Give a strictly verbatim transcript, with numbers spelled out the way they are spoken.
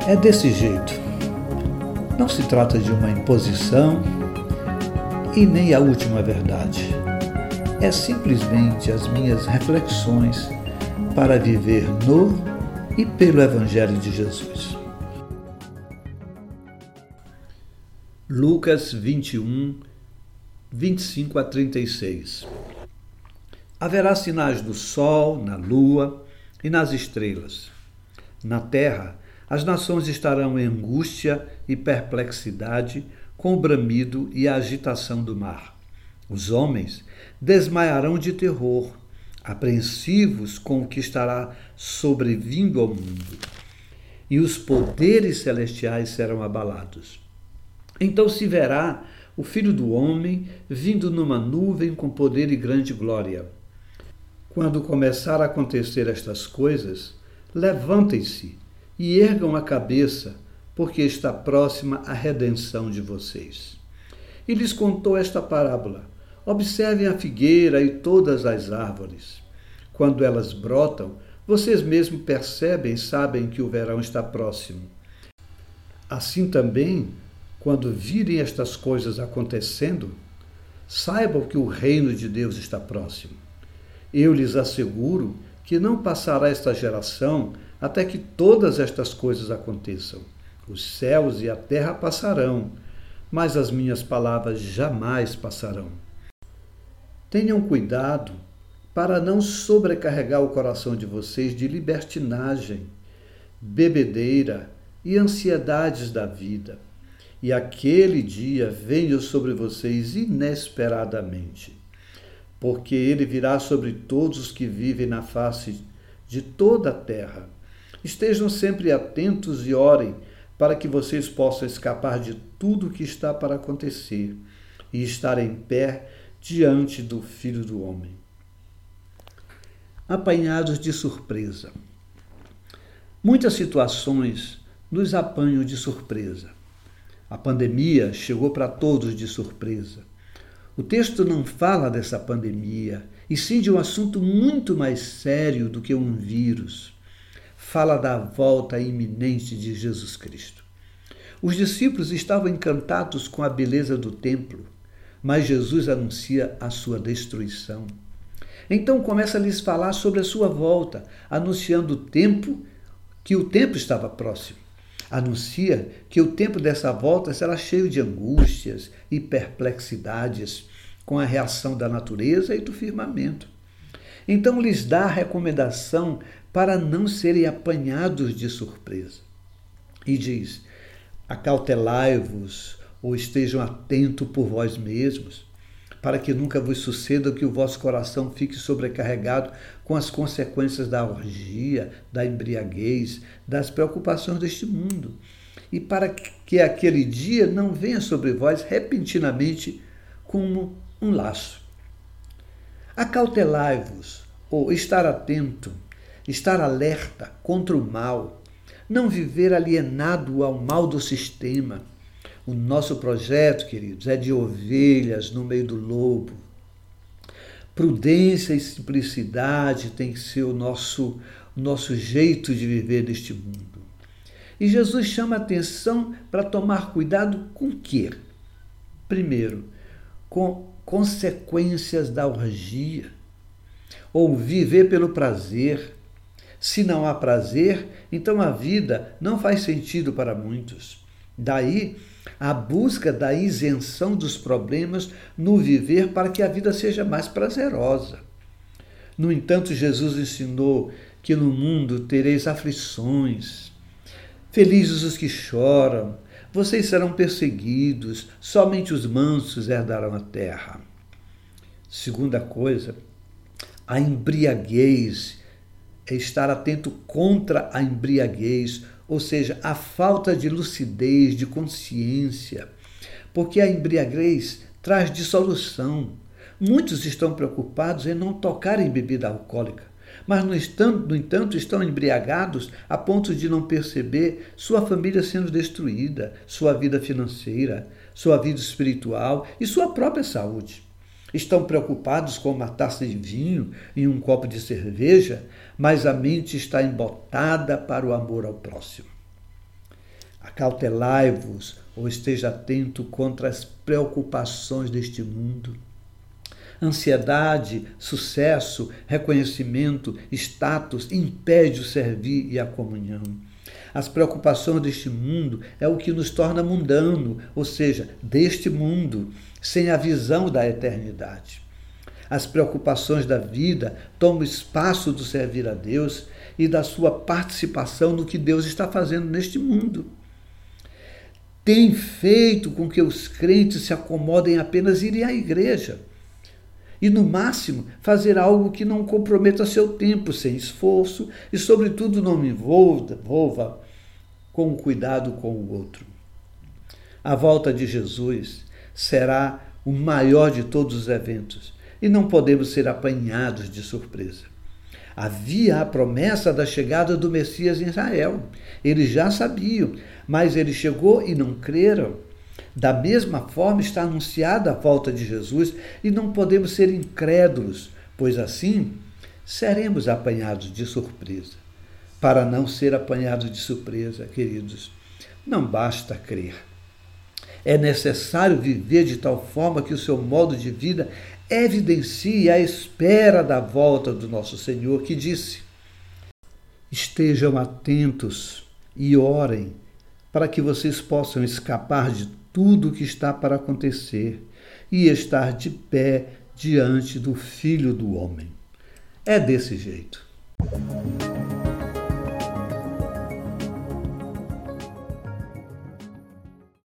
É desse jeito. Não se trata de uma imposição e nem a última verdade. É simplesmente as minhas reflexões para viver no e pelo Evangelho de Jesus. Lucas vinte e um, vinte e cinco a trinta e seis. Haverá sinais no sol, na lua e nas estrelas. Na terra, as nações estarão em angústia e perplexidade, com o bramido e a agitação do mar. Os homens desmaiarão de terror, apreensivos com o que estará sobrevindo ao mundo, e os poderes celestiais serão abalados. Então se verá o Filho do Homem vindo numa nuvem com poder e grande glória. Quando começar a acontecer estas coisas, levantem-se e ergam a cabeça, porque está próxima a redenção de vocês. E lhes contou esta parábola: observem a figueira e todas as árvores. Quando elas brotam, vocês mesmos percebem e sabem que o verão está próximo. Assim também, quando virem estas coisas acontecendo, saibam que o reino de Deus está próximo. Eu lhes asseguro que não passará esta geração até que todas estas coisas aconteçam. Os céus e a terra passarão, mas as minhas palavras jamais passarão. Tenham cuidado para não sobrecarregar o coração de vocês de libertinagem, bebedeira e ansiedades da vida. E aquele dia venha sobre vocês inesperadamente, porque ele virá sobre todos os que vivem na face de toda a terra. Estejam sempre atentos e orem para que vocês possam escapar de tudo o que está para acontecer e estar em pé diante do Filho do Homem. Apanhados de surpresa. Muitas situações nos apanham de surpresa. A pandemia chegou para todos de surpresa. O texto não fala dessa pandemia, e sim de um assunto muito mais sério do que um vírus. Fala da volta iminente de Jesus Cristo. Os discípulos estavam encantados com a beleza do templo, mas Jesus anuncia a sua destruição. Então começa a lhes falar sobre a sua volta, anunciando o tempo, que o tempo estava próximo. Anuncia que o tempo dessa volta será cheio de angústias e perplexidades com a reação da natureza e do firmamento. Então lhes dá a recomendação para não serem apanhados de surpresa. E diz: acautelai-vos ou estejam atentos por vós mesmos, para que nunca vos suceda que o vosso coração fique sobrecarregado com as consequências da orgia, da embriaguez, das preocupações deste mundo, e para que aquele dia não venha sobre vós repentinamente como um laço. Acautelai-vos, ou estar atento, estar alerta contra o mal, não viver alienado ao mal do sistema. O nosso projeto, queridos, é de ovelhas no meio do lobo. Prudência e simplicidade tem que ser o nosso, o nosso jeito de viver neste mundo. E Jesus chama a atenção para tomar cuidado com o quê? Primeiro, com consequências da orgia, ou viver pelo prazer. Se não há prazer, então a vida não faz sentido para muitos. Daí a busca da isenção dos problemas no viver para que a vida seja mais prazerosa. No entanto, Jesus ensinou que no mundo tereis aflições. Felizes os que choram, vocês serão perseguidos, somente os mansos herdarão a terra. Segunda coisa, a embriaguez, é estar atento contra a embriaguez, ou seja, a falta de lucidez, de consciência, porque a embriaguez traz dissolução. Muitos estão preocupados em não tocar em bebida alcoólica, mas no entanto estão embriagados a ponto de não perceber sua família sendo destruída, sua vida financeira, sua vida espiritual e sua própria saúde. Estão preocupados com uma taça de vinho e um copo de cerveja, mas a mente está embotada para o amor ao próximo. Acautelai-vos ou esteja atento contra as preocupações deste mundo. Ansiedade, sucesso, reconhecimento, status impede o servir e a comunhão. As preocupações deste mundo é o que nos torna mundano, ou seja, deste mundo, sem a visão da eternidade. As preocupações da vida tomam espaço do servir a Deus e da sua participação no que Deus está fazendo neste mundo. Tem feito com que os crentes se acomodem apenas irem à igreja e, no máximo, fazer algo que não comprometa seu tempo, sem esforço e, sobretudo, não me envolva, envolva com cuidado com o outro. A volta de Jesus será o maior de todos os eventos e não podemos ser apanhados de surpresa. Havia a promessa da chegada do Messias em Israel. Eles já sabiam, mas ele chegou e não creram. Da mesma forma está anunciada a volta de Jesus e não podemos ser incrédulos, pois assim seremos apanhados de surpresa. Para não ser apanhados de surpresa, queridos, não basta crer. É necessário viver de tal forma que o seu modo de vida evidencie a espera da volta do nosso Senhor, que disse: estejam atentos e orem para que vocês possam escapar de tudo o que está para acontecer e estar de pé diante do Filho do Homem. É desse jeito.